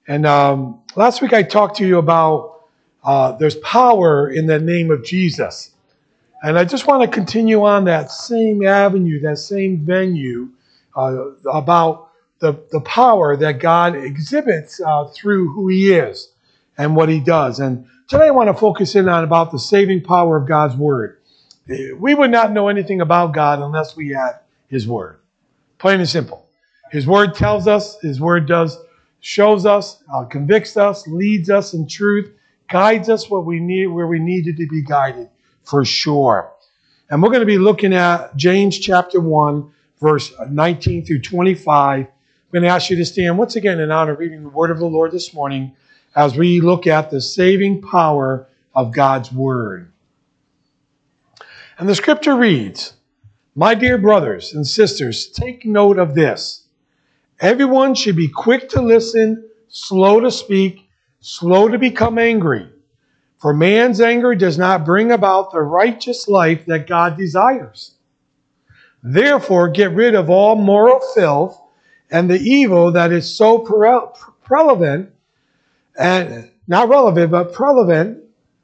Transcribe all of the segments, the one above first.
And last week I talked to you about there's power in the name of Jesus. And I just want to continue on that same avenue, that same venue, about the power that God exhibits through who He is and what He does. And today I want to focus in on about the saving power of God's Word. We would not know anything about God unless we had His Word. Plain and simple. His Word tells us, His Word shows us, convicts us, leads us in truth, guides us what we need, where we needed to be guided, for sure. And we're going to be looking at James chapter 1, verse 19 through 25. I'm going to ask you to stand once again in honor of reading the word of the Lord this morning as we look at the saving power of God's Word. And the scripture reads, "My dear brothers and sisters, take note of this. Everyone should be quick to listen, slow to speak, slow to become angry. For man's anger does not bring about the righteous life that God desires. Therefore, get rid of all moral filth and the evil that is so prevalent, and not relevant, but prevalent,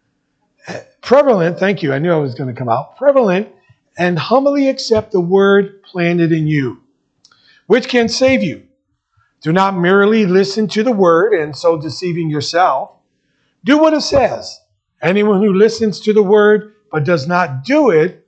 thank you, I knew I was going to come out, prevalent, and humbly accept the word planted in you, which can save you. Do not merely listen to the word and so deceiving yourself. Do what it says. Anyone who listens to the word but does not do it,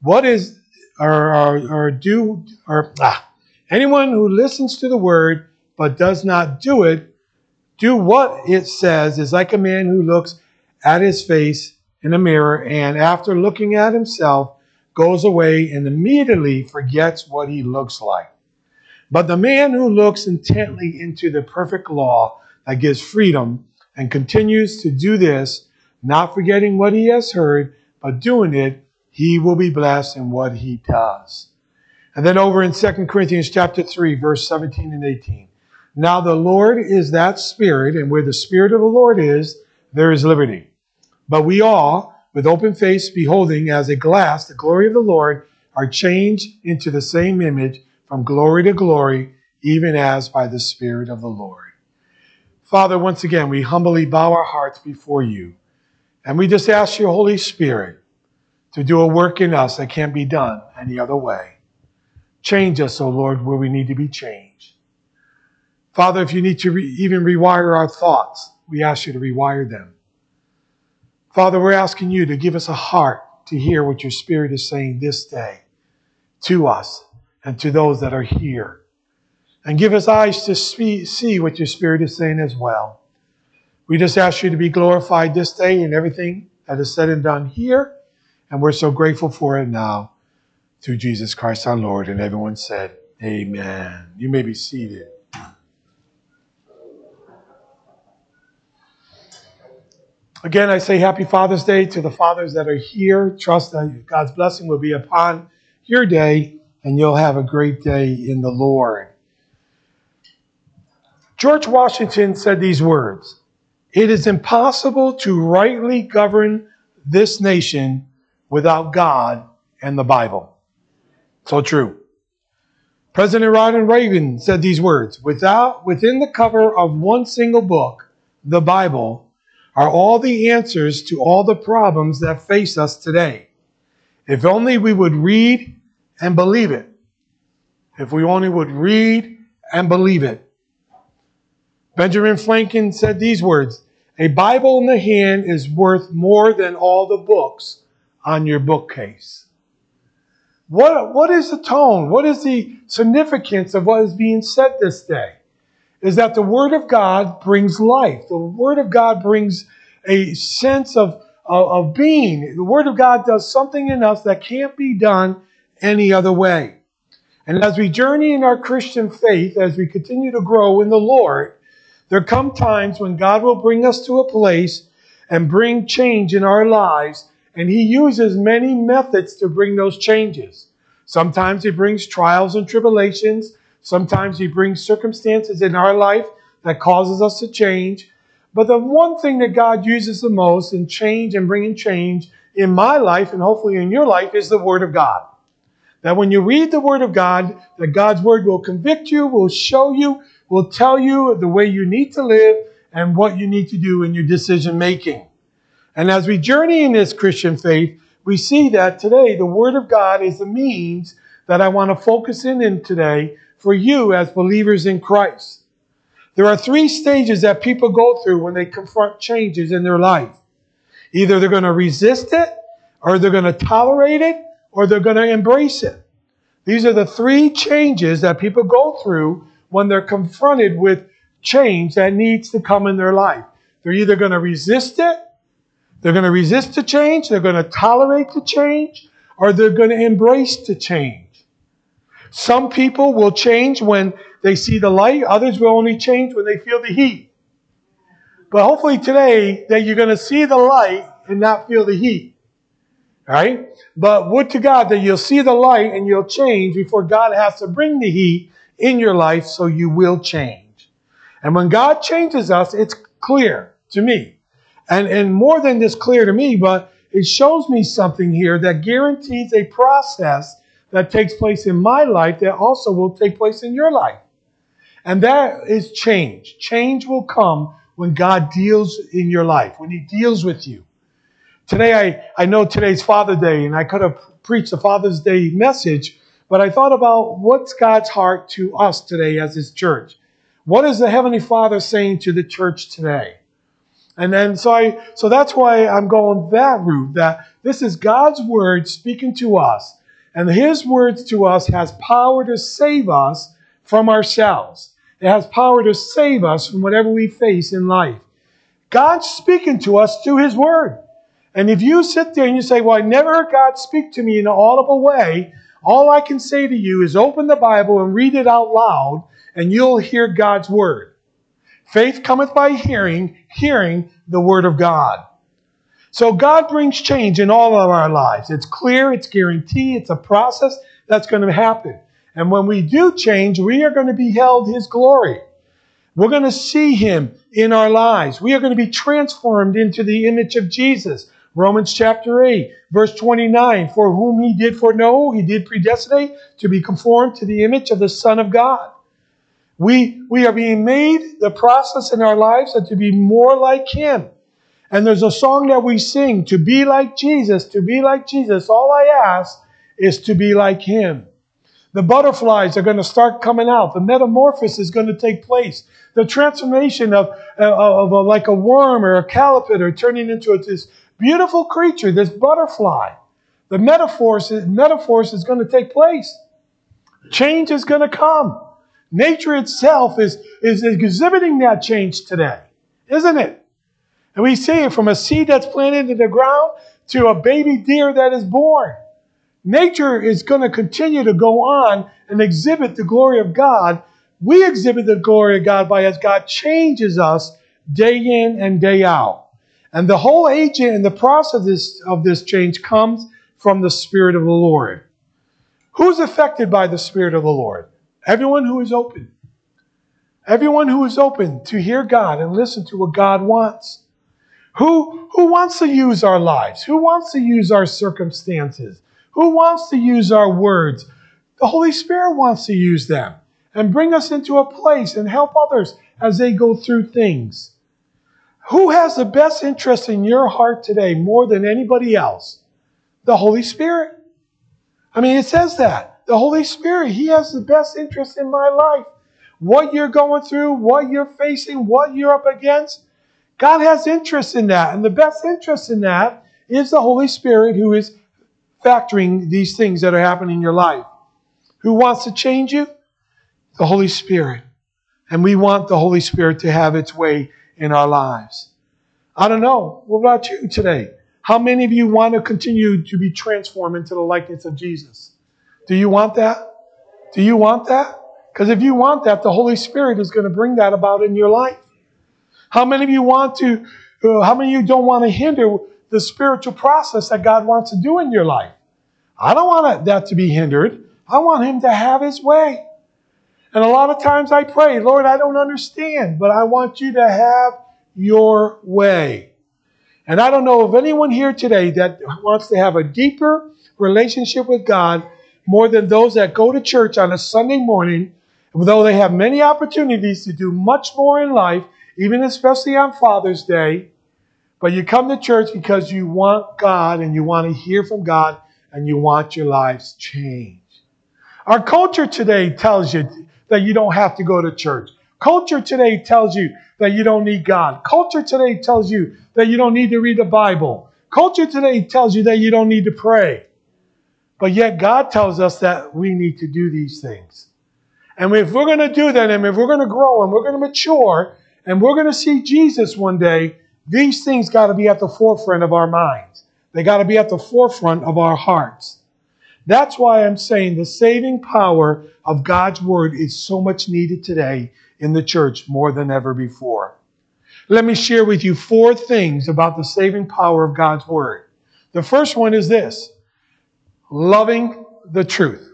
anyone who listens to the word but does not do it, do what it says, is like a man who looks at his face in a mirror and after looking at himself goes away and immediately forgets what he looks like. But the man who looks intently into the perfect law that gives freedom and continues to do this, not forgetting what he has heard, but doing it, he will be blessed in what he does." And then over in 2 Corinthians chapter 3, verse 17 and 18. "Now the Lord is that Spirit, and where the Spirit of the Lord is, there is liberty. But we all, with open face, beholding as a glass the glory of the Lord, are changed into the same image from glory to glory, even as by the Spirit of the Lord." Father, once again, we humbly bow our hearts before you. And we just ask your Holy Spirit to do a work in us that can't be done any other way. Change us, O Lord, where we need to be changed. Father, if you need to even rewire our thoughts, we ask you to rewire them. Father, we're asking you to give us a heart to hear what your Spirit is saying this day to us and to those that are here. And give us eyes to see what your Spirit is saying as well. We just ask you to be glorified this day in everything that is said and done here. And we're so grateful for it now through Jesus Christ our Lord. And everyone said, amen. You may be seated. Again, I say happy Father's Day to the fathers that are here. Trust that God's blessing will be upon your day and you'll have a great day in the Lord. George Washington said these words, "It is impossible to rightly govern this nation without God and the Bible." So true. President Ronald Reagan said these words, "Within the cover of one single book, the Bible, are all the answers to all the problems that face us today. If only we would read and believe it." If we only would read and believe it. Benjamin Franklin said these words, "A Bible in the hand is worth more than all the books on your bookcase." What is the tone? What is the significance of what is being said this day? Is that the Word of God brings life. The Word of God brings a sense of being. The Word of God does something in us that can't be done any other way. And as we journey in our Christian faith, as we continue to grow in the Lord, there come times when God will bring us to a place and bring change in our lives, and He uses many methods to bring those changes. Sometimes He brings trials and tribulations. Sometimes He brings circumstances in our life that causes us to change. But the one thing that God uses the most in change and bringing change in my life and hopefully in your life is the Word of God. That when you read the Word of God, that God's Word will convict you, will show you, will tell you the way you need to live, and what you need to do in your decision making. And as we journey in this Christian faith, we see that today the Word of God is the means that I want to focus in today for you as believers in Christ. There are 3 stages that people go through when they confront changes in their life. Either they're going to resist it, or they're going to tolerate it, or they're going to embrace it. These are the 3 changes that people go through when they're confronted with change that needs to come in their life. They're either going to resist it, they're going to resist the change, they're going to tolerate the change, or they're going to embrace the change. Some people will change when they see the light. Others will only change when they feel the heat. But hopefully today that you're going to see the light and not feel the heat. Right? But would to God that you'll see the light and you'll change before God has to bring the heat in your life, so you will change. And when God changes us, it's clear to me. And more than just clear to me, but it shows me something here that guarantees a process that takes place in my life that also will take place in your life. And that is change. Change will come when God deals in your life, when He deals with you. Today, I know today's Father's Day, and I could have preached a Father's Day message, but I thought about what's God's heart to us today as His church. What is the Heavenly Father saying to the church today? And then, so that's why I'm going that route, that this is God's Word speaking to us. And His words to us has power to save us from ourselves. It has power to save us from whatever we face in life. God's speaking to us through His Word. And if you sit there and you say, well, I never heard God speak to me in an audible way, all I can say to you is open the Bible and read it out loud, and you'll hear God's Word. Faith cometh by hearing, hearing the Word of God. So God brings change in all of our lives. It's clear, it's guaranteed, it's a process that's going to happen. And when we do change, we are going to behold His glory. We're going to see Him in our lives. We are going to be transformed into the image of Jesus. Romans chapter 8, verse 29, for whom He did foreknow, He did predestinate to be conformed to the image of the Son of God. We are being made, the process in our lives, and to be more like Him. And there's a song that we sing, to be like Jesus, to be like Jesus. All I ask is to be like Him. The butterflies are going to start coming out. The metamorphosis is going to take place. The transformation of like a worm or a caterpillar turning into this beautiful creature, this butterfly. The metamorphosis is going to take place. Change is going to come. Nature itself is exhibiting that change today, isn't it? And we see it from a seed that's planted in the ground to a baby deer that is born. Nature is going to continue to go on and exhibit the glory of God. We exhibit the glory of God as God changes us day in and day out. And the whole agent and the process of this change comes from the Spirit of the Lord. Who's affected by the Spirit of the Lord? Everyone who is open. Everyone who is open to hear God and listen to what God wants. Who wants to use our lives? Who wants to use our circumstances? Who wants to use our words? The Holy Spirit wants to use them and bring us into a place and help others as they go through things. Who has the best interest in your heart today more than anybody else? The Holy Spirit. I mean, it says that. The Holy Spirit, He has the best interest in my life. What you're going through, what you're facing, what you're up against, God has interest in that. And the best interest in that is the Holy Spirit, who is factoring these things that are happening in your life. Who wants to change you? The Holy Spirit. And we want the Holy Spirit to have its way in our lives. I don't know. What about you today? How many of you want to continue to be transformed into the likeness of Jesus? Do you want that? Do you want that? Because if you want that, the Holy Spirit is going to bring that about in your life. How many of you how many of you don't want to hinder the spiritual process that God wants to do in your life? I don't want that to be hindered. I want Him to have His way. And a lot of times I pray, Lord, I don't understand, but I want you to have your way. And I don't know of anyone here today that wants to have a deeper relationship with God more than those that go to church on a Sunday morning, though they have many opportunities to do much more in life, even especially on Father's Day. But you come to church because you want God and you want to hear from God and you want your lives changed. Our culture today tells you that you don't have to go to church. Culture today tells you that you don't need God. Culture today tells you that you don't need to read the Bible. Culture today tells you that you don't need to pray. But yet God tells us that we need to do these things. And if we're going to do that, and if we're going to grow, and we're going to mature, and we're going to see Jesus one day, these things got to be at the forefront of our minds. They got to be at the forefront of our hearts. That's why I'm saying the saving power of God's Word is so much needed today in the church more than ever before. Let me share with you 4 things about the saving power of God's Word. The first one is this: loving the truth.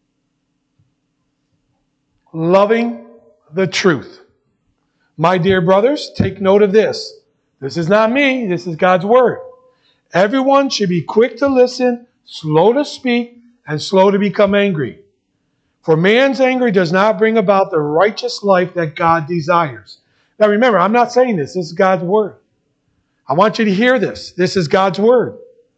Loving the truth. My dear brothers, take note of this. This is not me, this is God's Word. Everyone should be quick to listen, slow to speak, and slow to become angry. For man's anger does not bring about the righteous life that God desires. Now remember, I'm not saying this. This is God's Word. I want you to hear this. This is God's Word.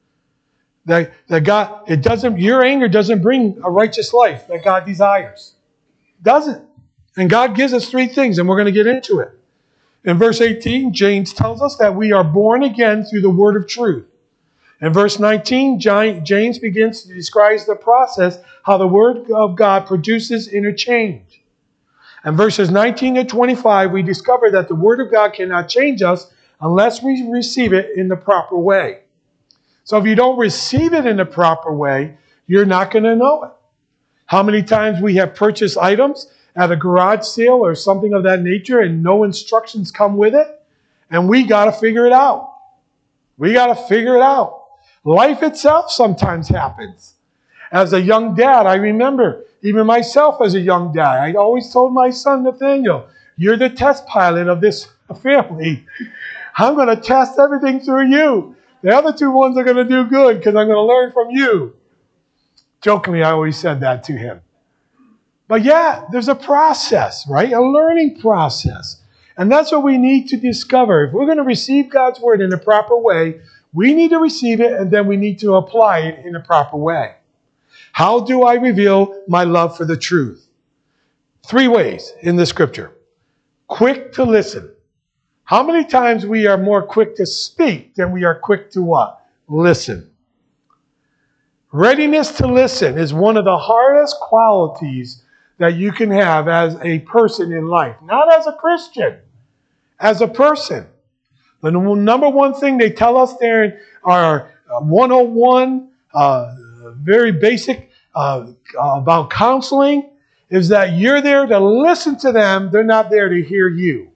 Your anger doesn't bring a righteous life that God desires. It doesn't. And God gives us 3 things, and we're going to get into it. In verse 18, James tells us that we are born again through the word of truth. In verse 19, James begins to describe the process, how the Word of God produces interchange. In verses 19 to 25, we discover that the Word of God cannot change us unless we receive it in the proper way. So if you don't receive it in the proper way, you're not going to know it. How many times we have purchased items at a garage sale or something of that nature and no instructions come with it, and we got to figure it out. We got to figure it out. Life itself sometimes happens. As a young dad, I remember, even myself as a young dad, I always told my son Nathaniel, you're the test pilot of this family. I'm going to test everything through you. The other 2 ones are going to do good because I'm going to learn from you. Jokingly, I always said that to him. But yeah, there's a process, right? A learning process. And that's what we need to discover. If we're going to receive God's Word in a proper way, we need to receive it and then we need to apply it in a proper way. How do I reveal my love for the truth? 3 ways in the Scripture. Quick to listen. How many times we are more quick to speak than we are quick to what? Listen. Readiness to listen is one of the hardest qualities that you can have as a person in life. Not as a Christian, as a person. The number 1 thing they tell us there in our 101, very basic about counseling, is that you're there to listen to them. They're not there to hear you.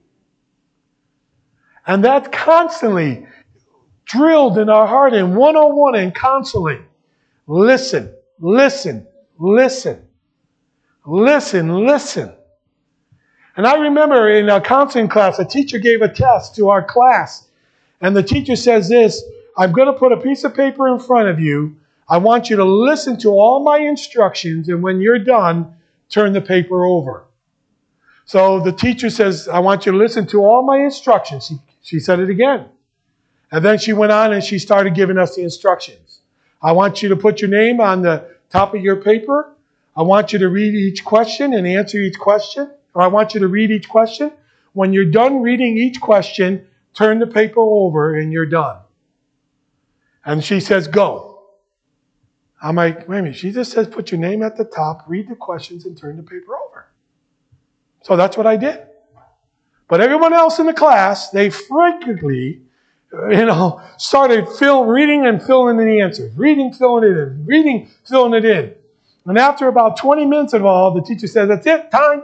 And that's constantly drilled in our heart in 101 in counseling. Listen, listen, listen. Listen, listen. And I remember in a counseling class, a teacher gave a test to our class. And the teacher says this: I'm going to put a piece of paper in front of you. I want you to listen to all my instructions. And when you're done, turn the paper over. So the teacher says, I want you to listen to all my instructions. She said it again. And then she went on and she started giving us the instructions. I want you to put your name on the top of your paper. I want you to read each question and answer each question. Or I want you to read each question. When you're done reading each question, turn the paper over and you're done. And she says, go. I'm like, wait a minute. She just says put your name at the top, read the questions, and turn the paper over. So that's what I did. But everyone else in the class, they frequently, started reading and filling in the answers. Reading, filling it in. Reading, filling it in. And after about 20 minutes of all, the teacher says, that's it, time.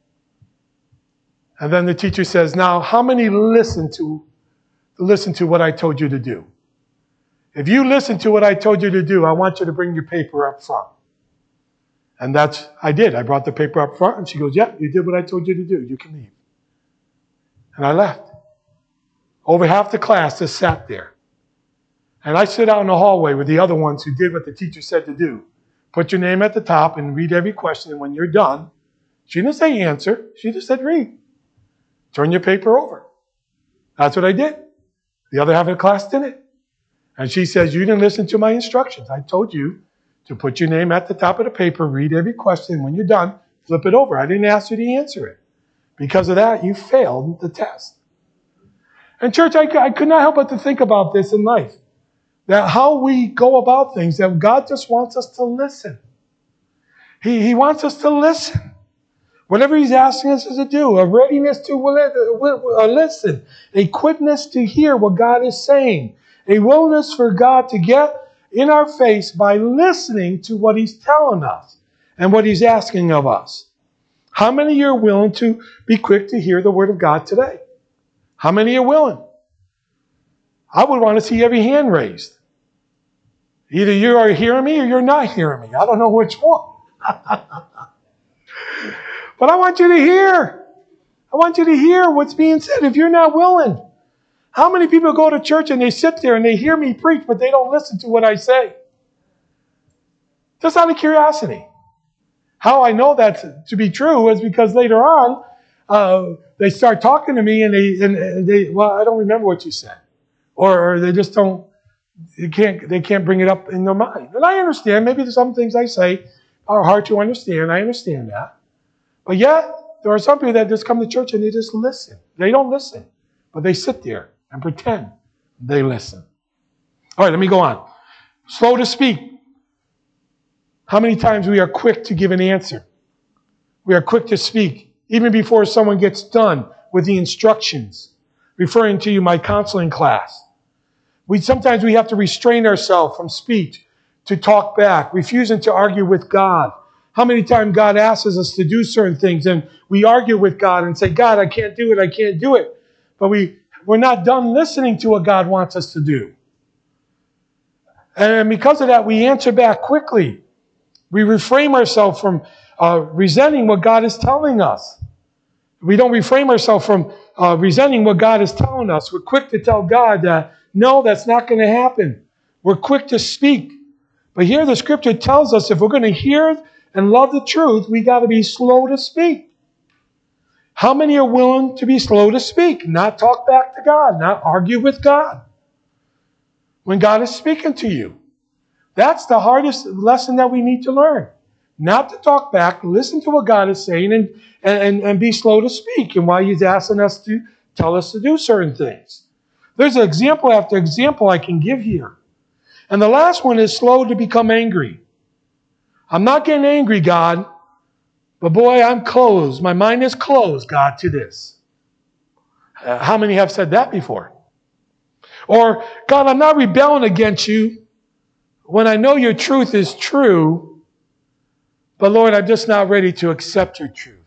And then the teacher says, now, how many listen to what I told you to do? If you listen to what I told you to do, I want you to bring your paper up front. And I did. I brought the paper up front, and she goes, yeah, you did what I told you to do. You can leave. And I left. Over half the class just sat there. And I sit out in the hallway with the other ones who did what the teacher said to do. Put your name at the top and read every question. And when you're done, she didn't say answer. She just said read. Turn your paper over. That's what I did. The other half of the class didn't. And she says, you didn't listen to my instructions. I told you to put your name at the top of the paper, read every question. When you're done, flip it over. I didn't ask you to answer it. Because of that, you failed the test. And church, I could not help but to think about this in life. That how we go about things, that God just wants us to listen. He wants us to listen. Whatever He's asking us to do, a readiness to listen, a quickness to hear what God is saying, a willingness for God to get in our face by listening to what He's telling us and what He's asking of us. How many are willing to be quick to hear the Word of God today? How many are willing? I would want to see every hand raised. Either you are hearing me or you're not hearing me. I don't know which one. But I want you to hear. I want you to hear what's being said. If you're not willing, how many people go to church and they sit there and they hear me preach, but they don't listen to what I say? Just out of curiosity. How I know that to be true is because later on, they start talking to me and they well, I don't remember what you said. Or they just don't, they can't bring it up in their mind. And I understand, maybe there's some things I say are hard to understand. I understand that. But yet, there are some people that just come to church and they just listen. They don't listen, but they sit there and pretend they listen. All right, let me go on. Slow to speak. How many times we are quick to give an answer? We are quick to speak, even before someone gets done with the instructions. Referring to my counseling class. Sometimes we have to restrain ourselves from speech to talk back, refusing to argue with God. How many times God asks us to do certain things and we argue with God and say, God, I can't do it, I can't do it. But we're not done listening to what God wants us to do. And because of that, we answer back quickly. We refrain ourselves from resenting what God is telling us. We don't refrain ourselves from resenting what God is telling us. We're quick to tell God that, no, that's not going to happen. We're quick to speak. But here the scripture tells us if we're going to hear and love the truth, we got to be slow to speak. How many are willing to be slow to speak? Not talk back to God, not argue with God when God is speaking to you. That's the hardest lesson that we need to learn. Not to talk back, listen to what God is saying and be slow to speak and why He's asking us to tell us to do certain things. There's example after example I can give here. And the last one is slow to become angry. I'm not getting angry, God, but boy, I'm closed. My mind is closed, God, to this. How many have said that before? Or, God, I'm not rebelling against you when I know your truth is true, but Lord, I'm just not ready to accept your truth.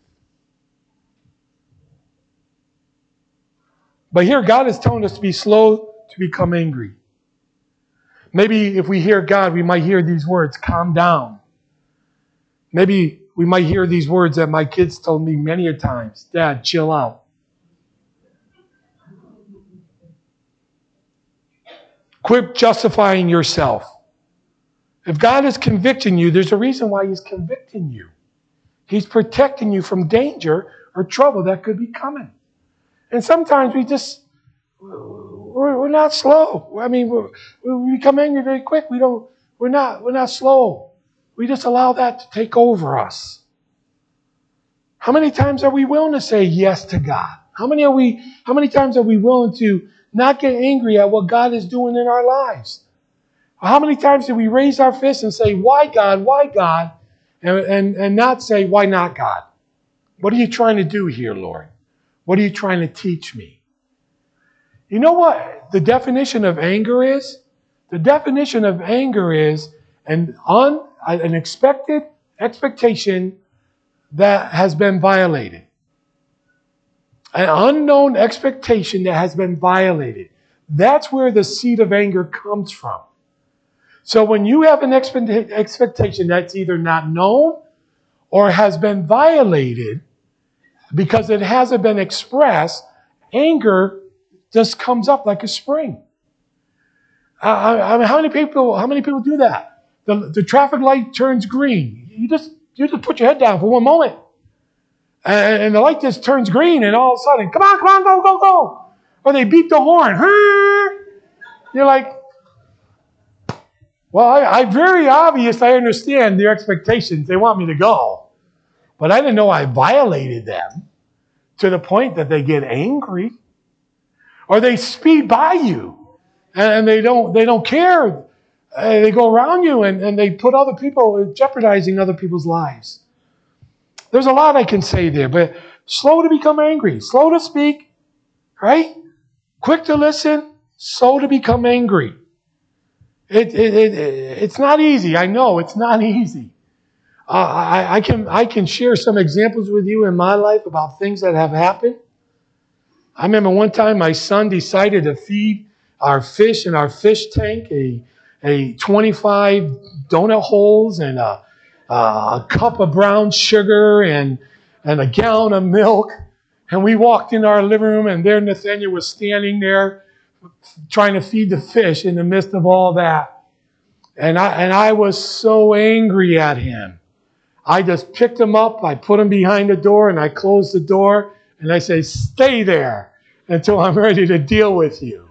But here God is telling us to be slow to become angry. Maybe if we hear God, we might hear these words, calm down. Maybe we might hear these words that my kids told me many a times, Dad, chill out. Quit justifying yourself. If God is convicting you, there's a reason why He's convicting you. He's protecting you from danger or trouble that could be coming. And sometimes we're not slow. I mean, we become angry very quick. We're not slow. We just allow that to take over us. How many times are we willing to say yes to God? How many times are we willing to not get angry at what God is doing in our lives? How many times do we raise our fists and say, why God, why God? And not say, why not God? What are you trying to do here, Lord? What are you trying to teach me? You know what the definition of anger is? The definition of anger is an unexpected expectation that has been violated. An unknown expectation that has been violated. That's where the seed of anger comes from. So when you have an expectation that's either not known or has been violated because it hasn't been expressed, anger just comes up like a spring. How many people do that? The traffic light turns green. You just put your head down for one moment. And the light just turns green and all of a sudden, come on, go, go, go. Or they beep the horn. You're like, well, I very obvious I understand their expectations. They want me to go. But I didn't know I violated them to the point that they get angry. Or they speed by you and they don't care. They go around you and they put other people, jeopardizing other people's lives. There's a lot I can say there, but slow to become angry, slow to speak, right? Quick to listen, slow to become angry. It's not easy. I know it's not easy. I can share some examples with you in my life about things that have happened. I remember one time my son decided to feed our fish in our fish tank a 25 donut holes and a cup of brown sugar and a gallon of milk. And we walked into our living room, and there Nathaniel was standing there trying to feed the fish in the midst of all that. And I was so angry at him. I just picked him up, I put him behind the door, and I closed the door, and I say, stay there until I'm ready to deal with you.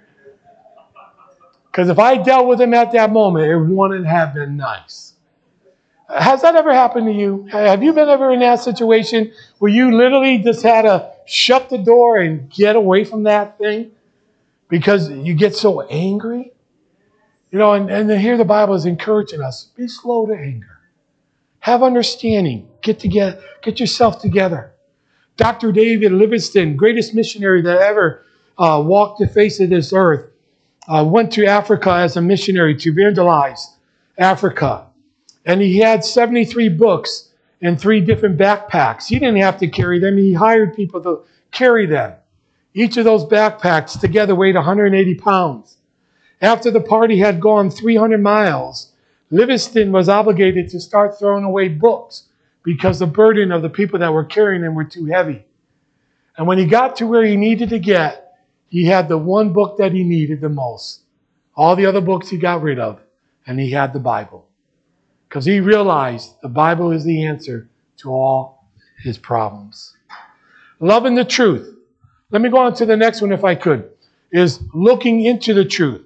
Because if I dealt with him at that moment, it wouldn't have been nice. Has that ever happened to you? Have you been ever in that situation where you literally just had to shut the door and get away from that thing because you get so angry? You know, and here the Bible is encouraging us, be slow to anger. Have understanding. Get yourself together. Dr. David Livingstone, greatest missionary that ever walked the face of this earth, went to Africa as a missionary to evangelize Africa. And he had 73 books in 3 different backpacks. He didn't have to carry them. He hired people to carry them. Each of those backpacks together weighed 180 pounds. After the party had gone 300 miles, Livingstone was obligated to start throwing away books because the burden of the people that were carrying them were too heavy. And when he got to where he needed to get, he had the one book that he needed the most. All the other books he got rid of, and he had the Bible. Because he realized the Bible is the answer to all his problems. Loving the truth. Let me go on to the next one if I could. Is looking into the truth.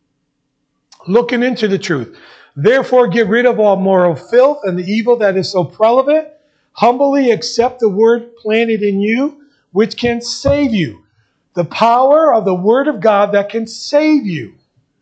Looking into the truth. Therefore get rid of all moral filth and the evil that is so prevalent. Humbly accept the word planted in you, which can save you. The power of the Word of God that can save you.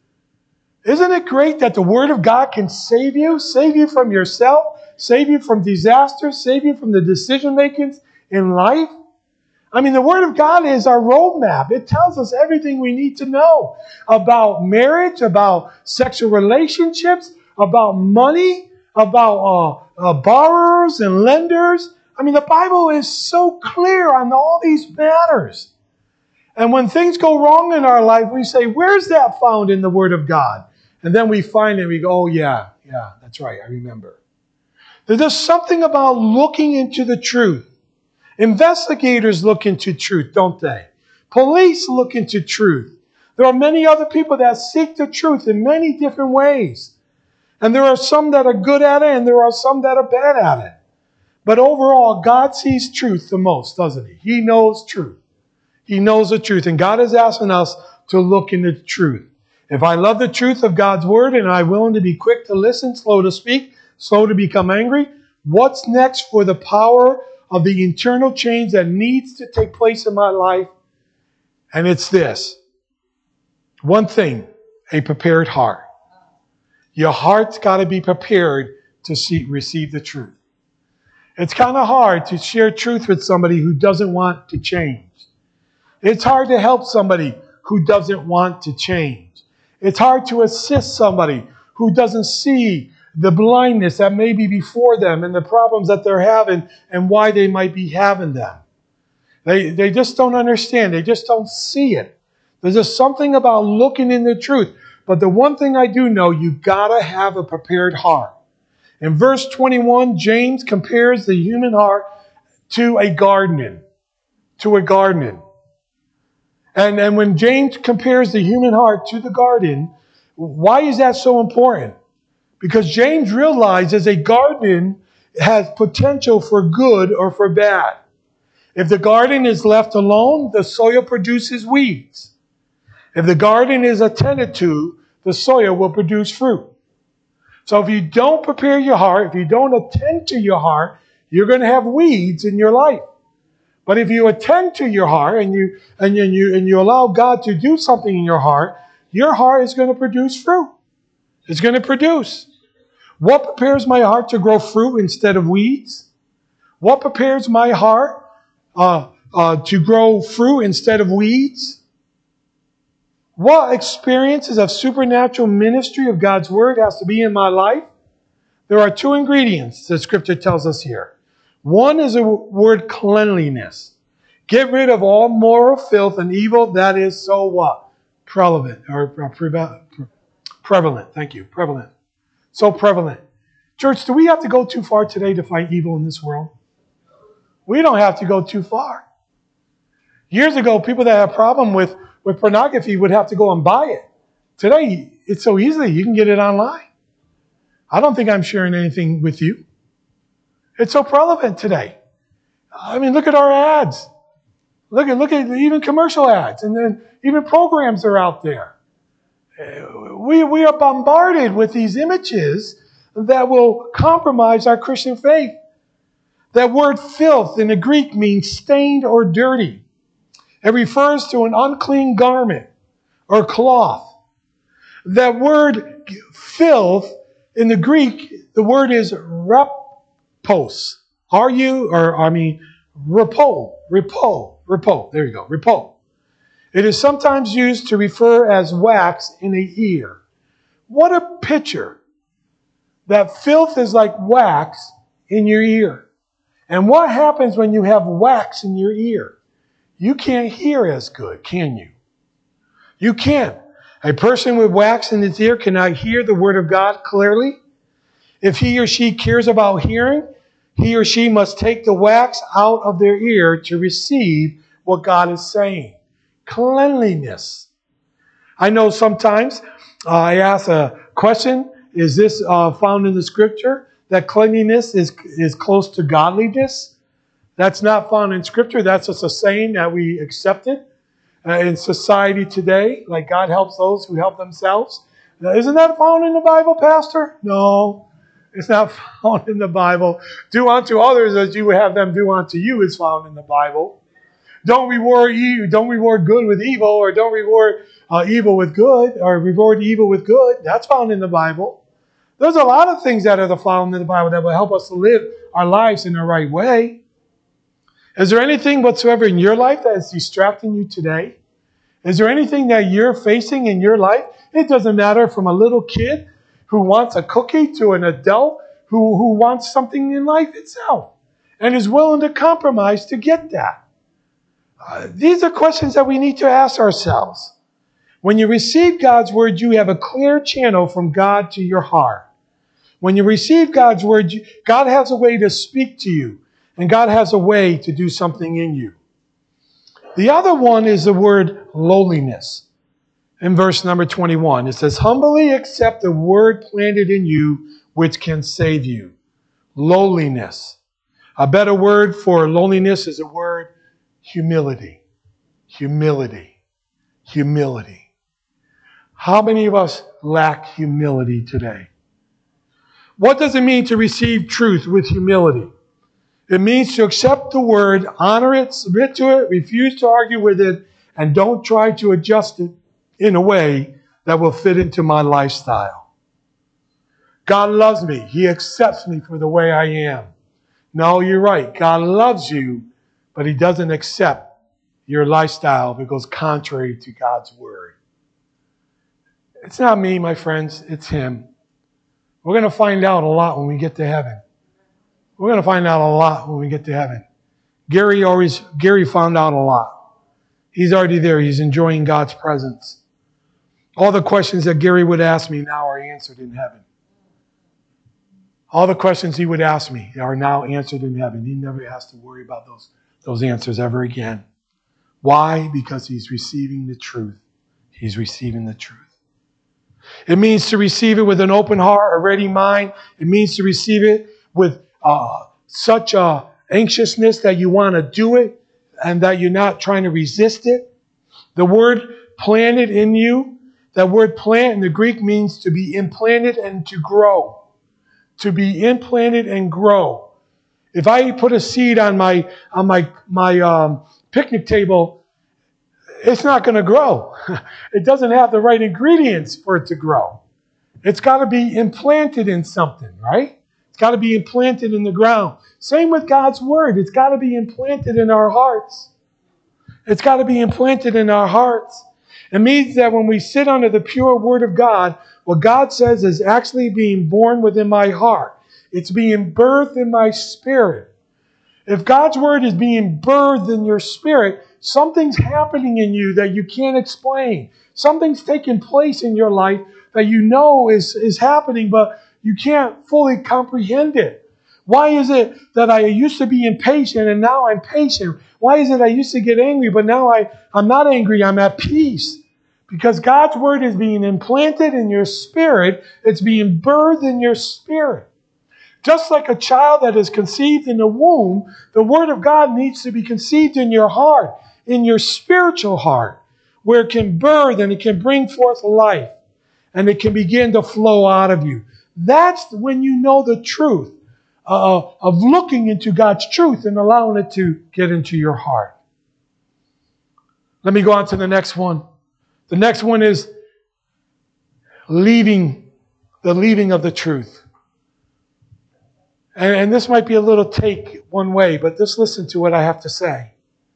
Isn't it great that the Word of God can save you? Save you from yourself, save you from disaster, save you from the decision makings in life. I mean, the Word of God is our roadmap. It tells us everything we need to know about marriage, about sexual relationships, about money, about borrowers and lenders. I mean, the Bible is so clear on all these matters. And when things go wrong in our life, we say, where's that found in the Word of God? And then we find it and we go, oh yeah, that's right, I remember. There's just something about looking into the truth. Investigators look into truth, don't they? Police look into truth. There are many other people that seek the truth in many different ways. And there are some that are good at it and there are some that are bad at it. But overall, God sees truth the most, doesn't He? He knows truth. He knows the truth. And God is asking us to look into the truth. If I love the truth of God's Word and I'm willing to be quick to listen, slow to speak, slow to become angry, what's next for the power of the internal change that needs to take place in my life? And it's this. One thing, a prepared heart. Your heart's got to be prepared to receive the truth. It's kind of hard to share truth with somebody who doesn't want to change. It's hard to help somebody who doesn't want to change. It's hard to assist somebody who doesn't see the blindness that may be before them and the problems that they're having and why they might be having them. They just don't understand. They just don't see it. There's just something about looking in the truth. But the one thing I do know, you got to have a prepared heart. In verse 21, James compares the human heart to a garden. To a garden. And when James compares the human heart to the garden, why is that so important? Because James realizes a garden has potential for good or for bad. If the garden is left alone, the soil produces weeds. If the garden is attended to, the soil will produce fruit. So if you don't prepare your heart, if you don't attend to your heart, you're going to have weeds in your life. But if you attend to your heart and you allow God to do something in your heart is going to produce fruit. It's going to produce. What prepares my heart to grow fruit instead of weeds? What prepares my heart to grow fruit instead of weeds? What experiences of supernatural ministry of God's Word has to be in my life? There are two ingredients that Scripture tells us here. One is the word cleanliness. Get rid of all moral filth and evil that is so what? Prevalent. Thank you. Prevalent. So prevalent. Church, do we have to go too far today to fight evil in this world? We don't have to go too far. Years ago, people that had a problem with pornography would have to go and buy it. Today, it's so easy. You can get it online. I don't think I'm sharing anything with you. It's so prevalent today. I mean, look at our ads. Look at even commercial ads, and then even programs are out there. We are bombarded with these images that will compromise our Christian faith. That word filth in the Greek means stained or dirty. It refers to an unclean garment or cloth. That word filth in the Greek, the word is repos. Repo. There you go. Repo. It is sometimes used to refer as wax in a ear. What a picture. That filth is like wax in your ear. And what happens when you have wax in your ear? You can't hear as good, can you? You can't. A person with wax in his ear cannot hear the Word of God clearly. If he or she cares about hearing, he or she must take the wax out of their ear to receive what God is saying. Cleanliness. I know sometimes I ask a question, is this found in the Scripture? That cleanliness is close to godliness. That's not found in Scripture. That's just a saying that we accepted in society today. Like God helps those who help themselves. Now, isn't that found in the Bible, Pastor? No, it's not found in the Bible. Do unto others as you would have them do unto you is found in the Bible. Don't reward good with evil, or don't reward evil with good, or reward evil with good. That's found in the Bible. There's a lot of things that are found in the Bible that will help us to live our lives in the right way. Is there anything whatsoever in your life that is distracting you today? Is there anything that you're facing in your life? It doesn't matter, from a little kid who wants a cookie to an adult who wants something in life itself and is willing to compromise to get that. These are questions that we need to ask ourselves. When you receive God's Word, you have a clear channel from God to your heart. When you receive God's Word, God has a way to speak to you, and God has a way to do something in you. The other one is the word lowliness. In verse number 21, it says, humbly accept the word planted in you, which can save you. Lowliness. A better word for loneliness is the word humility. Humility. Humility. How many of us lack humility today? What does it mean to receive truth with humility? It means to accept the word, honor it, submit to it, refuse to argue with it, and don't try to adjust it in a way that will fit into my lifestyle. God loves me. He accepts me for the way I am. No, you're right. God loves you, but He doesn't accept your lifestyle if it goes contrary to God's word. It's not me, my friends. It's Him. We're going to find out a lot when we get to heaven. We're going to find out a lot when we get to heaven. Gary found out a lot. He's already there. He's enjoying God's presence. All the questions that Gary would ask me now are answered in heaven. All the questions he would ask me are now answered in heaven. He never has to worry about those answers ever again. Why? Because he's receiving the truth. He's receiving the truth. It means to receive it with an open heart, a ready mind. It means to receive it with such anxiousness that you want to do it. and that you're not trying to resist it. The word planted in you, that word plant in the Greek means to be implanted and to grow. To be implanted and grow. If I put a seed on my picnic table, it's not going to grow. It doesn't have the right ingredients for it to grow. It's got to be implanted in something, right? It's got to be implanted in the ground. Same with God's Word. It's got to be implanted in our hearts. It's got to be implanted in our hearts. It means that when we sit under the pure Word of God, what God says is actually being born within my heart. It's being birthed in my spirit. If God's Word is being birthed in your spirit, something's happening in you that you can't explain. Something's taking place in your life that you know is happening, but you can't fully comprehend it. Why is it that I used to be impatient and now I'm patient? Why is it I used to get angry, but now I'm not angry, I'm at peace? Because God's Word is being implanted in your spirit. It's being birthed in your spirit. Just like a child that is conceived in the womb, the Word of God needs to be conceived in your heart, in your spiritual heart, where it can birth and it can bring forth life, and it can begin to flow out of you. That's when you know the truth of looking into God's truth and allowing it to get into your heart. Let me go on to the next one. The next one is leaving of the truth. And this might be a little take one way, but just listen to what I have to say.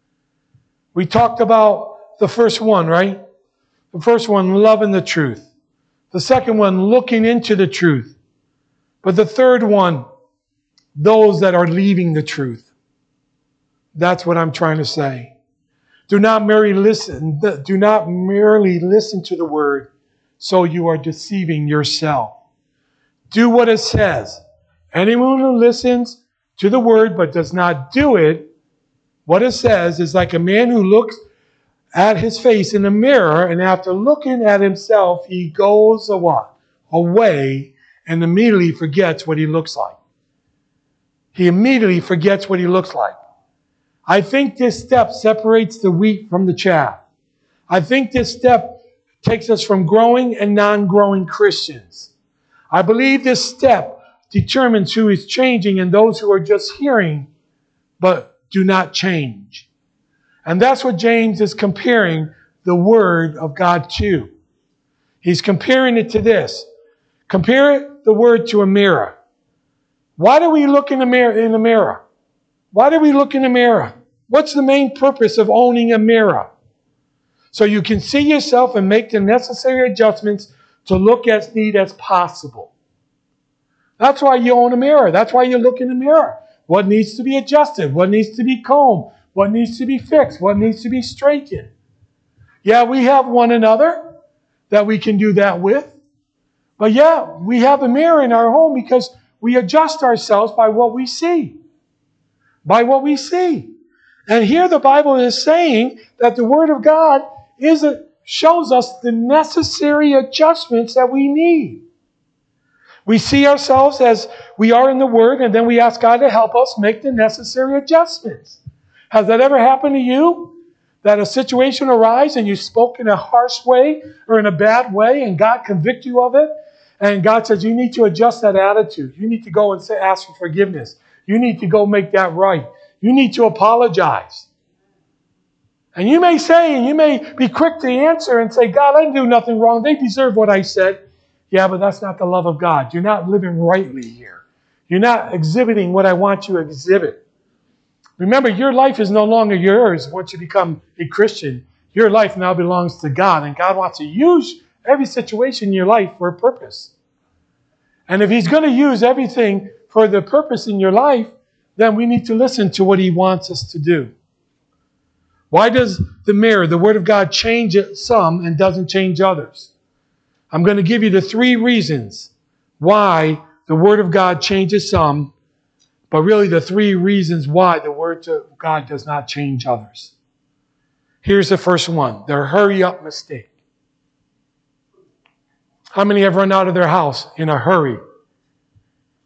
We talked about the first one, right? The first one, loving the truth. The second one, looking into the truth. But the third one, those that are leaving the truth. That's what I'm trying to say. Do not merely listen to the word, so you are deceiving yourself. Do what it says. Anyone who listens to the word but does not do it, what it says is like a man who looks at his face in the mirror, and after looking at himself, he goes away and immediately forgets what he looks like. He immediately forgets what he looks like. I think this step separates the wheat from the chaff. I think this step takes us from growing and non-growing Christians. I believe this step determines who is changing and those who are just hearing but do not change. And that's what James is comparing the Word of God to. He's comparing it to this. Compare the Word to a mirror. Why do we look in the mirror? Why do we look in the mirror? What's the main purpose of owning a mirror? So you can see yourself and make the necessary adjustments to look as neat as possible. That's why you own a mirror. That's why you look in the mirror. What needs to be adjusted? What needs to be combed? What needs to be fixed? What needs to be straightened? Yeah, we have one another that we can do that with. But yeah, we have a mirror in our home because we adjust ourselves by what we see. By what we see. And here the Bible is saying that the Word of God shows us the necessary adjustments that we need. We see ourselves as we are in the Word, and then we ask God to help us make the necessary adjustments. Has that ever happened to you? That a situation arises and you spoke in a harsh way or in a bad way, and God convicts you of it? And God says, you need to adjust that attitude. You need to go and ask for forgiveness. You need to go make that right. You need to apologize. And you may say, and you may be quick to answer and say, God, I didn't do nothing wrong. They deserve what I said. Yeah, but that's not the love of God. You're not living rightly here. You're not exhibiting what I want you to exhibit. Remember, your life is no longer yours once you become a Christian. Your life now belongs to God, and God wants to use every situation in your life for a purpose. And if He's going to use everything for the purpose in your life, then we need to listen to what He wants us to do. Why does the mirror, the Word of God, change some and doesn't change others? I'm going to give you the 3 reasons why the Word of God changes some, but really the 3 reasons why the Word of God does not change others. Here's the first one, their hurry-up mistake. How many have run out of their house in a hurry?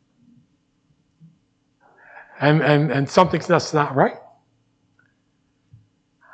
And something's that's not right?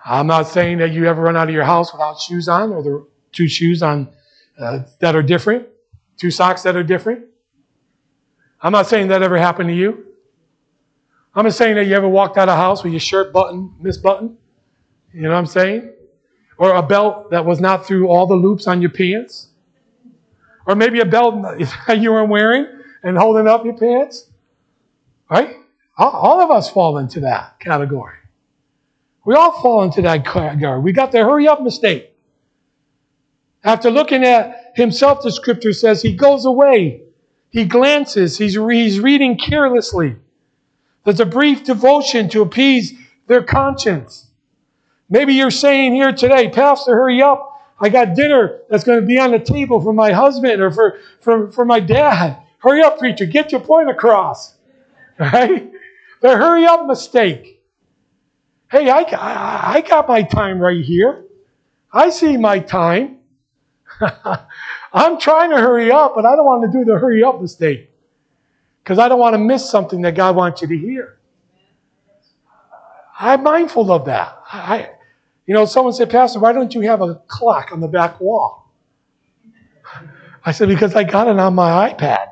I'm not saying that you ever run out of your house without shoes on, or the two shoes on that are different, two socks that are different. I'm not saying that ever happened to you. I'm not saying that you ever walked out of the house with your shirt button misbuttoned. You know what I'm saying? Or a belt that was not through all the loops on your pants. Or maybe a belt that you weren't wearing and holding up your pants. Right? All of us fall into that category. We all fall into that category. We got the hurry up mistake. After looking at himself, the scripture says he goes away. He glances. He's reading carelessly. There's a brief devotion to appease their conscience. Maybe you're saying here today, Pastor, hurry up. I got dinner that's going to be on the table for my husband or for my dad. Hurry up, preacher. Get your point across. Right? The hurry up mistake. Hey, I got my time right here. I see my time. I'm trying to hurry up, but I don't want to do the hurry up mistake. Because I don't want to miss something that God wants you to hear. I'm mindful of that. Someone said, Pastor, why don't you have a clock on the back wall? I said, because I got it on my iPad.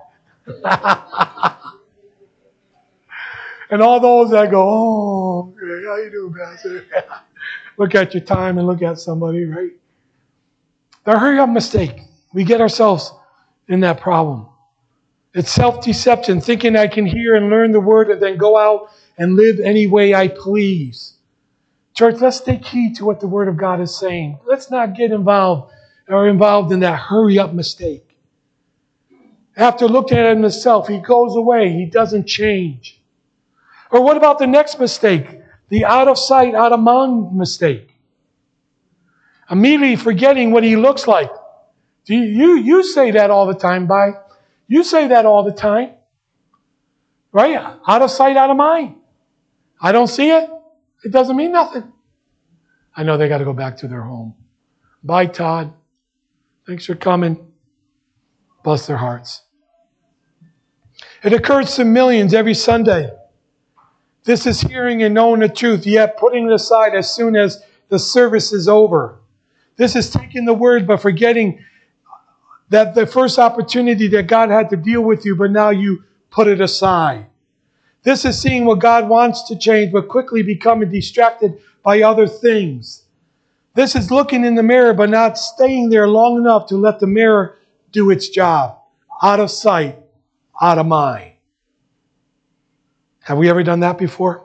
And all those that go, oh, okay, how you doing, Pastor? Look at your time and look at somebody, right? The hurry up mistake. We get ourselves in that problem. It's self-deception, thinking I can hear and learn the word and then go out and live any way I please. Church, let's take heed to what the Word of God is saying. Let's not get involved in that hurry up mistake. After looking at himself, he goes away. He doesn't change. Or what about the next mistake? The out of sight, out of mind mistake. Immediately forgetting what he looks like. You say that all the time, You say that all the time. Right? Out of sight, out of mind. I don't see it. It doesn't mean nothing. I know they got to go back to their home. Bye, Todd. Thanks for coming. Bless their hearts. It occurs to millions every Sunday. This is hearing and knowing the truth, yet putting it aside as soon as the service is over. This is taking the word but forgetting that the first opportunity that God had to deal with you, but now you put it aside. This is seeing what God wants to change, but quickly becoming distracted by other things. This is looking in the mirror, but not staying there long enough to let the mirror do its job. Out of sight, out of mind. Have we ever done that before?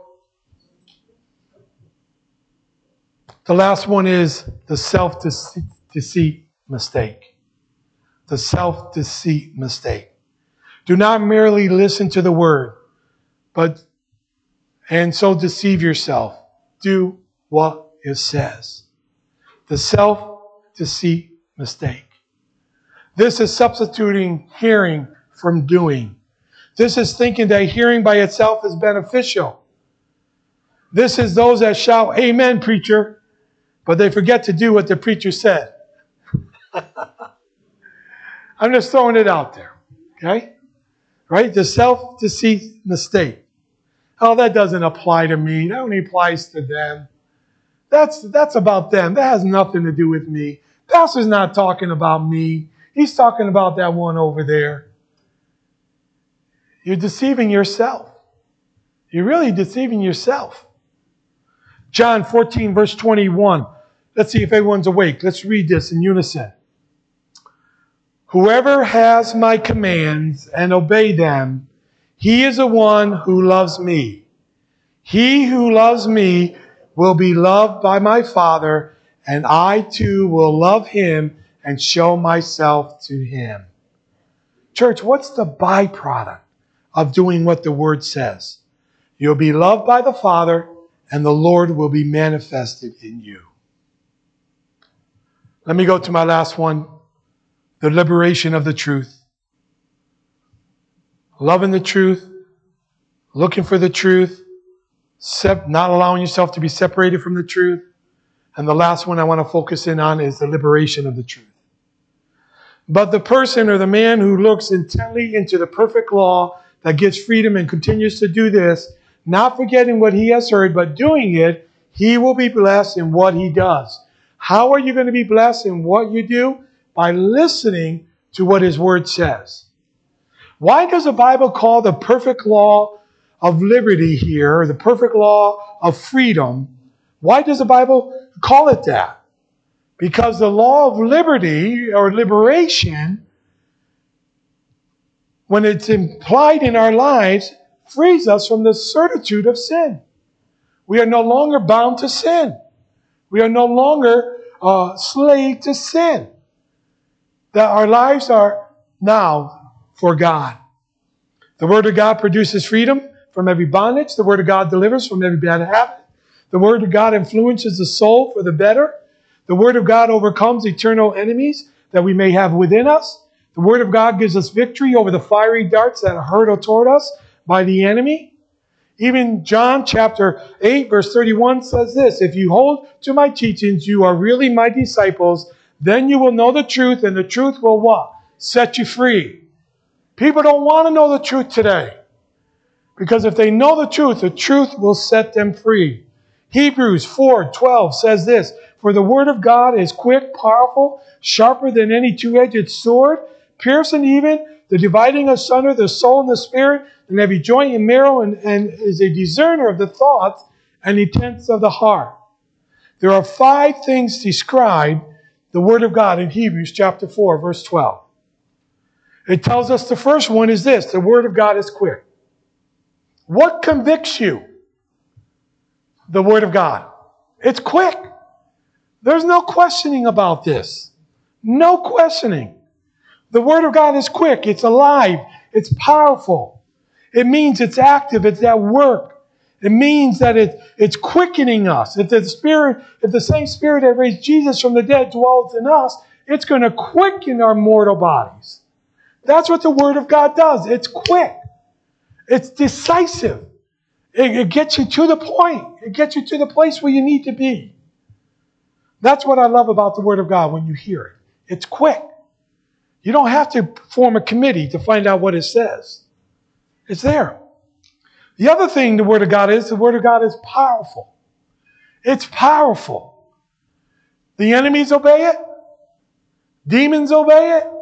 The last one is the self-deceit mistake. The self-deceit mistake. Do not merely listen to the word, and so deceive yourself. Do what it says. The self-deceit mistake. This is substituting hearing from doing. This is thinking that hearing by itself is beneficial. This is those that shout, "Amen, preacher," but they forget to do what the preacher said. I'm just throwing it out there. Okay? Right? The self-deceit mistake. Oh, that doesn't apply to me. That only applies to them. That's about them. That has nothing to do with me. Pastor's not talking about me. He's talking about that one over there. You're deceiving yourself. You're really deceiving yourself. John 14, verse 21. Let's see if everyone's awake. Let's read this in unison. Whoever has my commands and obey them, he is the one who loves me. He who loves me will be loved by my Father, and I too will love him and show myself to him. Church, what's the byproduct of doing what the Word says? You'll be loved by the Father, and the Lord will be manifested in you. Let me go to my last one. The liberation of the truth. Loving the truth, looking for the truth, not allowing yourself to be separated from the truth. And the last one I want to focus in on is the liberation of the truth. But the person or the man who looks intently into the perfect law that gives freedom and continues to do this, not forgetting what he has heard, but doing it, he will be blessed in what he does. How are you going to be blessed in what you do? By listening to what his word says. Why does the Bible call the perfect law of liberty here, the perfect law of freedom? Why does the Bible call it that? Because the law of liberty or liberation, when it's implied in our lives, frees us from the certitude of sin. We are no longer bound to sin. We are no longer slave to sin. That our lives are now for God. The Word of God produces freedom from every bondage. The Word of God delivers from every bad habit. The Word of God influences the soul for the better. The Word of God overcomes eternal enemies that we may have within us. The Word of God gives us victory over the fiery darts that are hurled toward us by the enemy. Even John chapter 8 verse 31 says this, if you hold to my teachings, you are really my disciples, then you will know the truth, and the truth will what? Set you free. People don't want to know the truth today. Because if they know the truth will set them free. Hebrews 4:12 says this, for the word of God is quick, powerful, sharper than any two-edged sword, piercing even the dividing asunder the soul and the spirit, and every joint and marrow, and is a discerner of the thoughts and intents of the heart. There are 5 things described the Word of God in Hebrews chapter 4, verse 12. It tells us the first one is this, the Word of God is quick. What convicts you? The Word of God. It's quick. There's no questioning about this. No questioning. The Word of God is quick. It's alive. It's powerful. It means it's active. It's at work. It means that it's quickening us. If the same Spirit that raised Jesus from the dead dwells in us, it's going to quicken our mortal bodies. That's what the Word of God does. It's quick. It's decisive. It gets you to the point. It gets you to the place where you need to be. That's what I love about the Word of God when you hear it. It's quick. You don't have to form a committee to find out what it says. It's there. The other thing the Word of God is powerful. It's powerful. The enemies obey it. Demons obey it.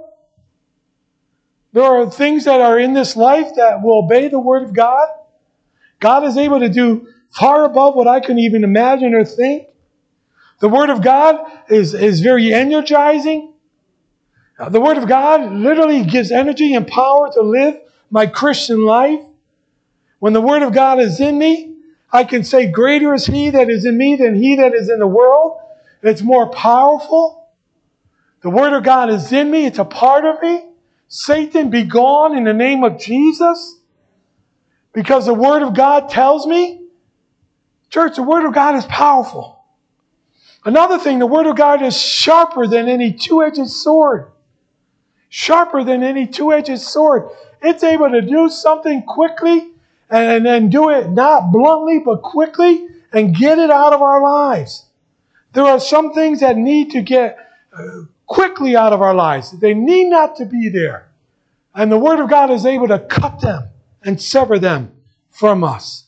There are things that are in this life that will obey the Word of God. God is able to do far above what I can even imagine or think. The Word of God is very energizing. The Word of God literally gives energy and power to live my Christian life. When the Word of God is in me, I can say, greater is He that is in me than he that is in the world. It's more powerful. The Word of God is in me. It's a part of me. Satan, be gone in the name of Jesus. Because the Word of God tells me. Church, the Word of God is powerful. Another thing, the Word of God is sharper than any two-edged sword. Sharper than any two-edged sword. It's able to do something quickly and then do it not bluntly but quickly and get it out of our lives. There are some things that need to get quickly out of our lives. They need not to be there. And the Word of God is able to cut them and sever them from us.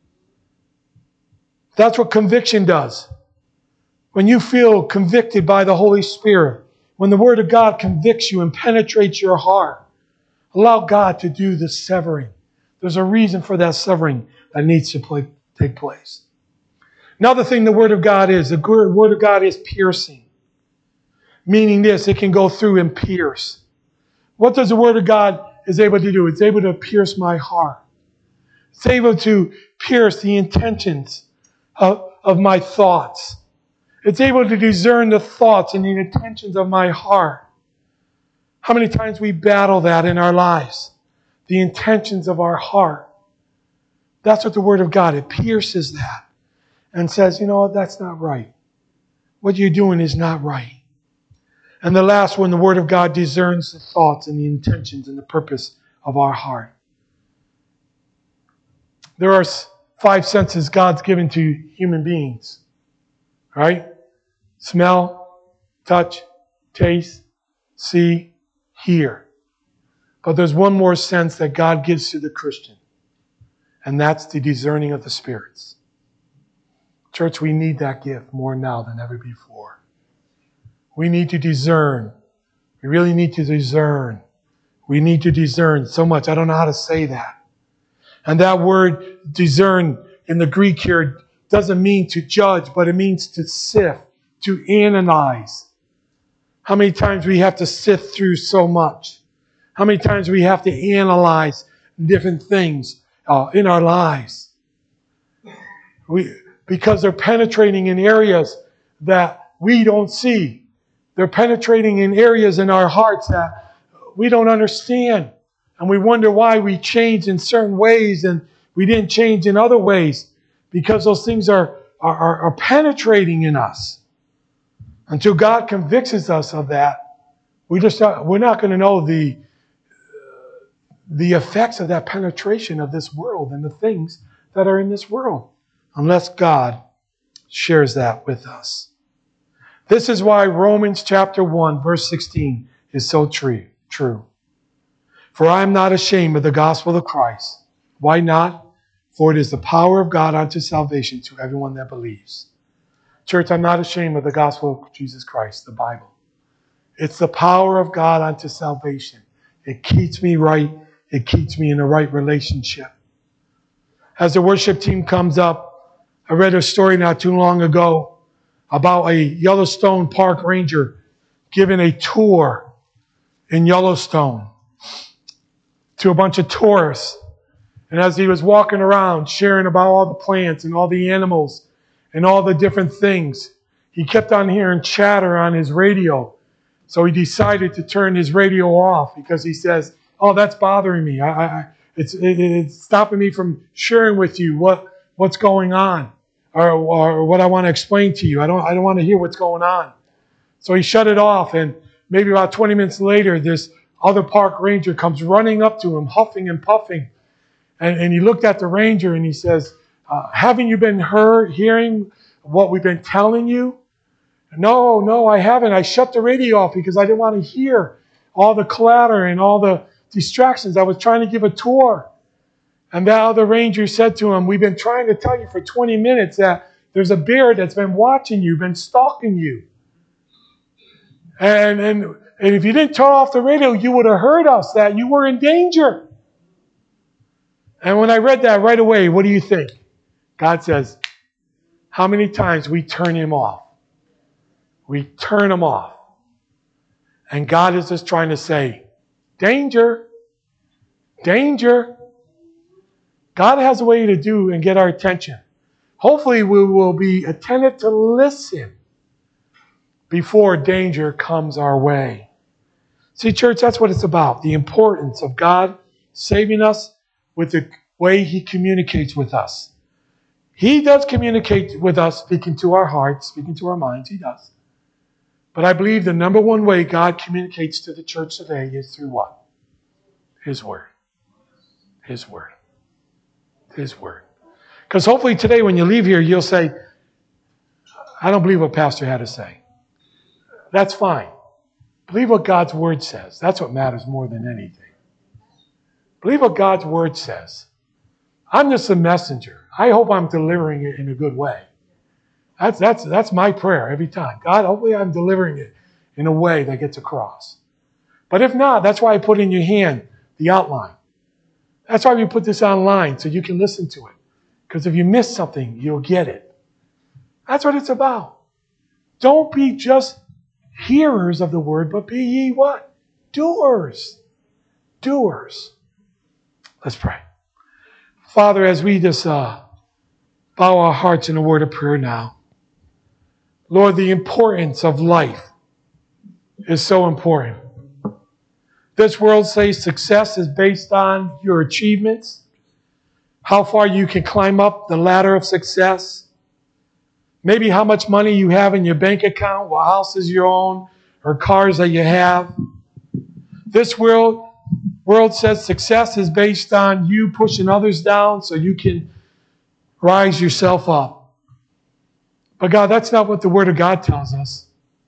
That's what conviction does. When you feel convicted by the Holy Spirit, when the Word of God convicts you and penetrates your heart, allow God to do the severing. There's a reason for that severing that needs to take place. Another thing the Word of God is piercing. Meaning this, it can go through and pierce. What does the Word of God is able to do? It's able to pierce my heart. It's able to pierce the intentions of my thoughts. It's able to discern the thoughts and the intentions of my heart. How many times we battle that in our lives? The intentions of our heart. That's what the Word of God, it pierces that and says, you know what, that's not right. What you're doing is not right. And the last one, the Word of God discerns the thoughts and the intentions and the purpose of our heart. There are 5 senses God's given to human beings. Right? Smell, touch, taste, see, hear. But there's one more sense that God gives to the Christian. And that's the discerning of the spirits. Church, we need that gift more now than ever before. We need to discern. We really need to discern. We need to discern so much. I don't know how to say that. And that word discern in the Greek here doesn't mean to judge, but it means to sift, to analyze. How many times we have to sift through so much? How many times we have to analyze different things in our lives? Because they're penetrating in areas that we don't see. They're penetrating in areas in our hearts that we don't understand. And we wonder why we changed in certain ways and we didn't change in other ways. Because those things are penetrating in us. Until God convicts us of that, we're not going to know the effects of that penetration of this world and the things that are in this world, unless God shares that with us. This is why Romans chapter 1, verse 16 is so true. For I am not ashamed of the gospel of Christ. Why not? For it is the power of God unto salvation to everyone that believes. Church, I'm not ashamed of the gospel of Jesus Christ, the Bible. It's the power of God unto salvation. It keeps me right. It keeps me in the right relationship. As the worship team comes up, I read a story not too long ago about a Yellowstone Park ranger giving a tour in Yellowstone to a bunch of tourists. And as he was walking around, sharing about all the plants and all the animals and all the different things, he kept on hearing chatter on his radio. So he decided to turn his radio off because he says, "Oh, that's bothering me. It's stopping me from sharing with you what's going on or what I want to explain to you. I don't want to hear what's going on." So he shut it off, and maybe about 20 minutes later, this other park ranger comes running up to him, huffing and puffing. And he looked at the ranger and he says, "Haven't you been hearing what we've been telling you?" No, I haven't. I shut the radio off because I didn't want to hear all the clatter and all the distractions. I was trying to give a tour. And that other ranger said to him, "We've been trying to tell you for 20 minutes that there's a bear that's been watching you, been stalking you. And if you didn't turn off the radio, you would have heard us that you were in danger." And when I read that right away, what do you think? God says, how many times we turn him off? We turn him off. And God is just trying to say, danger, danger. God has a way to do and get our attention. Hopefully we will be attentive to listen before danger comes our way. See, church, that's what it's about. The importance of God saving us with the way he communicates with us. He does communicate with us, speaking to our hearts, speaking to our minds. He does. But I believe the number one way God communicates to the church today is through what? His Word. His Word. His Word. Because hopefully today when you leave here, you'll say, "I don't believe what Pastor had to say." That's fine. Believe what God's Word says. That's what matters more than anything. Believe what God's Word says. I'm just a messenger. I hope I'm delivering it in a good way. That's my prayer every time. God, hopefully I'm delivering it in a way that gets across. But if not, that's why I put in your hand the outline. That's why we put this online so you can listen to it. Because if you miss something, you'll get it. That's what it's about. Don't be just hearers of the word, but be ye what? Doers. Doers. Let's pray. Father, as we just bow our hearts in a word of prayer now, Lord, the importance of life is so important. This world says success is based on your achievements, how far you can climb up the ladder of success, maybe how much money you have in your bank account, what houses you own, or cars that you have. This world says success is based on you pushing others down so you can rise yourself up. But God, that's not what the Word of God tells us.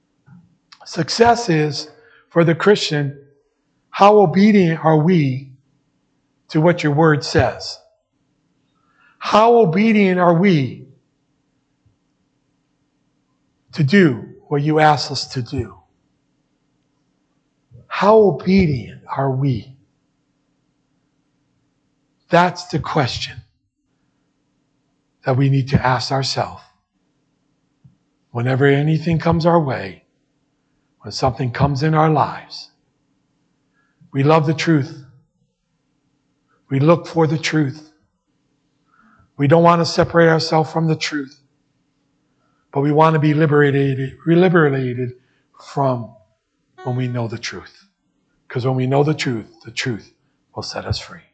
Success is, for the Christian, how obedient are we to what your Word says? How obedient are we to do what you ask us to do? How obedient are we? That's the question that we need to ask ourselves. Whenever anything comes our way, when something comes in our lives, we love the truth. We look for the truth. We don't want to separate ourselves from the truth, but we want to be liberated from when we know the truth. Because when we know the truth will set us free.